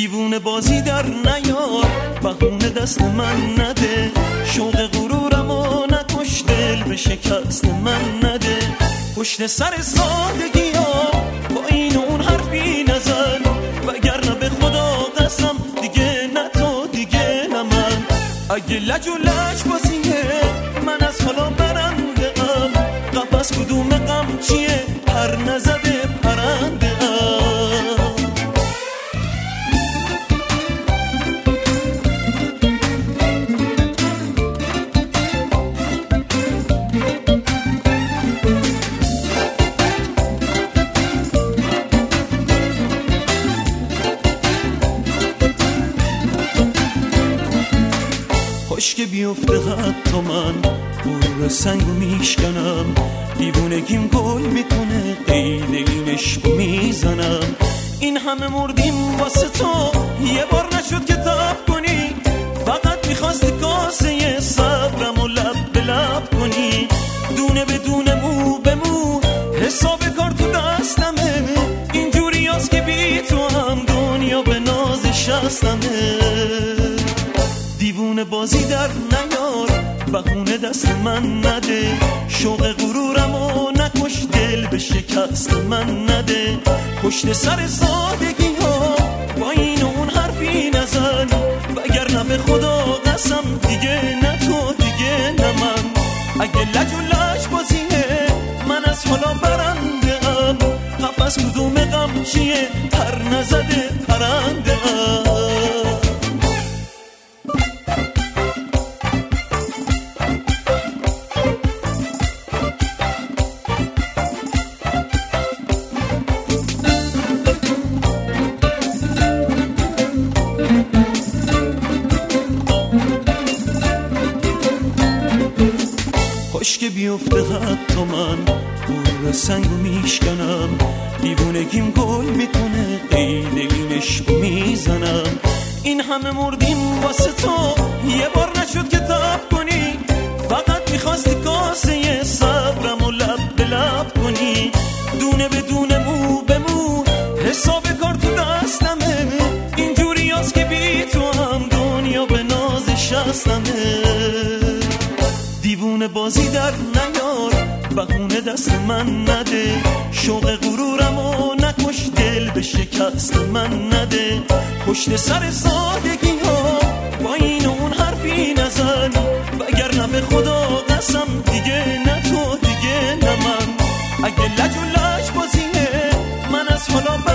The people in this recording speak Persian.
دیوونه بازی در نیار، بهونه دست من نده، شوق غرورمو نکش، دل به شکست من نده. پشت سر سادگی ها با این اون حرفی نزن، وگرنه به خدا قسم دیگه نه تو دیگه نه من. اگه لج و لج بازیه من از حالا برنده ام، قفس کدوم غم چیه پر نزده پرنده ام. که بیفته حتی من غرور سنگو میشکنم، دیوونگیم گل میکنه قید این عشقو میزنم. این همه مردیم واسه تو، یه بار نشد که تاب کنی، فقط میخواستی کاسه صبرمو لب به لب کنی. دونه به دونه مو به مو حساب کار تو دستمه، اینجوری هست که بی تو هم دنیا به ناز شستمه. دیوونه بازی در نیار، بهونه دست من نده، شوق غرورمو نکش، دل به شکست من نده. پشت سر سادگی ها با این اون حرفی نزن، وگرنه به خدا قسم دیگه نه تو دیگه نه من. اگه لج و لج بازیه من از حالا برنده ام، قفس کدوم غم چیه پر نزده پرنده ام. که بیفته حتی من غرور سنگو میشکنم، دیوونگیم گل میکنه قید این عشقو میزنم. این همه مردیم واسه تو، یه بار نشد که تاب کنی، فقط میخواستی کاسه صبرمو لب به لب کنی. دونه به دونه مو به مو حساب کار تو دستمه، اینجوری هست که بی تو هم دنیا به ناز شستمه. دیوونه بازی در نیار، بهونه دست من نده، شوق غرورمو نکش، دل به شکست من نده. پشت سر سادگی ها با این اون حرفی نزن، وگرنه به خدا قسم دیگه نه تو دیگه نه من. اگه لج و لج بازیه من از حالا